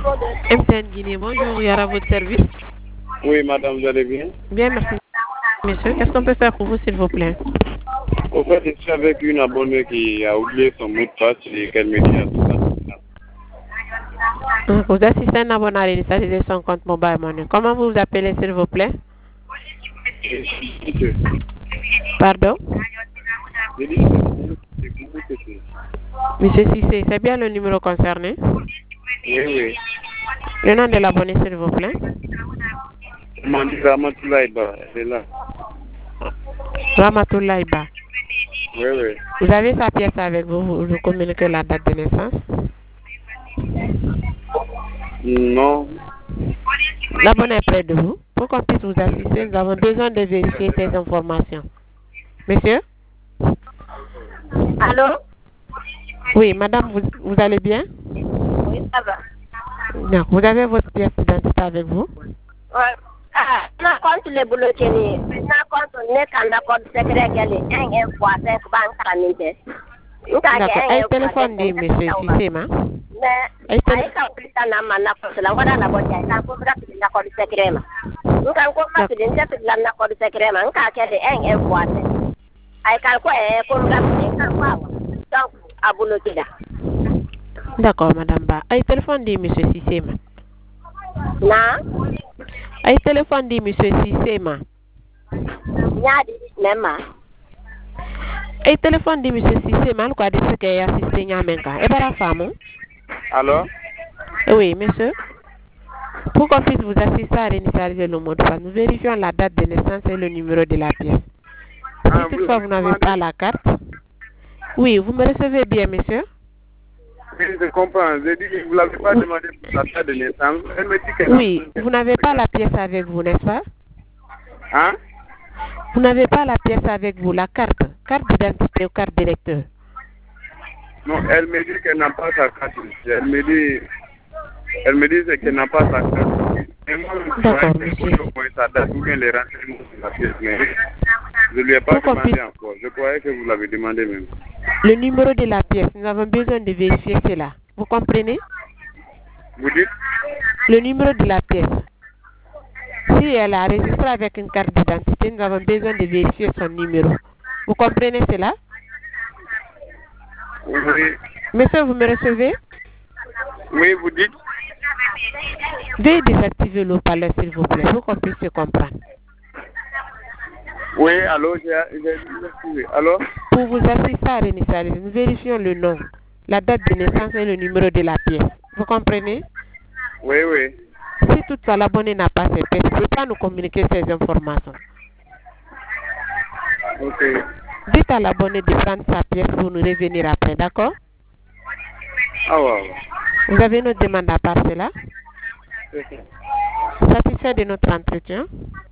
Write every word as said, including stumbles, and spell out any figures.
M T N Guinée, bonjour, Yara, à votre service. Oui, madame, vous allez bien? Bien, merci, monsieur. Qu'est-ce qu'on peut faire pour vous, s'il vous plaît? Au fait, je suis avec une abonnée qui a oublié son mot de passe et qu'elle me dit à tout ça. Vous assistez à un abonné à l'initiative de son compte mobile money. Comment vous vous appelez, s'il vous plaît? Pardon? Monsieur Cissé, c'est bien le numéro concerné? Oui, oui. Le nom de l'abonné, s'il vous plaît? Mandi Ramatoulaïba, elle est là. Ramatoulaïba. Oui, oui. Vous avez sa pièce avec vous, vous nous communiquez la date de naissance? Non. L'abonné est près de vous. Pour qu'on puisse vous assister, nous avons besoin de vérifier ces informations. Monsieur? Allô? Oui, madame, vous, vous allez bien? Oui, ça va. Non, vous avez votre pièce d'identité avec vous? Oui. Ah, na compte le boulot tenu. Na compte ne kanda code secret qu'elle est un un fois cinq banque aminte. D'accord. Un téléphone de monsieur Cissé, ma? Mais, ay ka prita na mana ko la wala na bonja ka ko bra na code secret ma. Nka ko ma tidin ta tidla na code secret ma nka ke de un un fois. Ay ka ko e ko bra ka kwa. Donc, à boulot tida. D'accord, madame Ba. Un téléphone de monsieur Cissé, ma? Na? Un téléphone de monsieur Cissé, ma? Nyadi, nema. Un téléphone de monsieur Cissé, ma? Quoi de ce qu'il y a assisté Nyamenka? Et par la femme? Alors? Oui, monsieur. Pour qu'on puisse vous assister à réinitialiser le mot de passe, nous vérifions la date de naissance et le numéro de la pièce. Si Ah, toutefois vous n'avez pas la carte, oui, vous me recevez bien, monsieur? Oui, je comprends. J'ai dit, vous ne l'avez pas demandé pour la date de naissance. Elle me dit qu'elle Oui, vous n'avez pas la pièce avec vous, n'est-ce pas? Hein? Vous n'avez pas la pièce avec vous, la carte, carte d'identité ou carte d'électeur. Non, elle me dit qu'elle n'a pas sa carte. Elle me dit, elle me dit qu'elle n'a pas sa carte. D'accord, monsieur. Sa date ou bien les renseignements sur la pièce. Mais je ne lui ai pas Pour demandé puisse... encore. Je croyais que vous l'avez demandé même. Le numéro de la pièce, nous avons besoin de vérifier cela. Vous comprenez? Vous dites? Le numéro de la pièce. Si elle a enregistré avec une carte d'identité, nous avons besoin de vérifier son numéro. Vous comprenez cela? Oui. Monsieur, vous me recevez? Oui, vous dites? Veuillez désactiver le parleur, s'il vous plaît, pour qu'on puisse se comprendre. Oui, allô, j'ai désactivé. Alors? Pour vous assister à réinitialiser, nous vérifions le nom, la date de naissance et le numéro de la pièce. Vous comprenez? Oui, oui. Si toutefois l'abonné n'a pas cette pièce, il ne peut pas nous communiquer ces informations. Ok. Dites à l'abonné de prendre sa pièce pour nous revenir après, d'accord? Ah ouais. Vous avez une demande à part cela? Okay. Satisfait de notre entretien?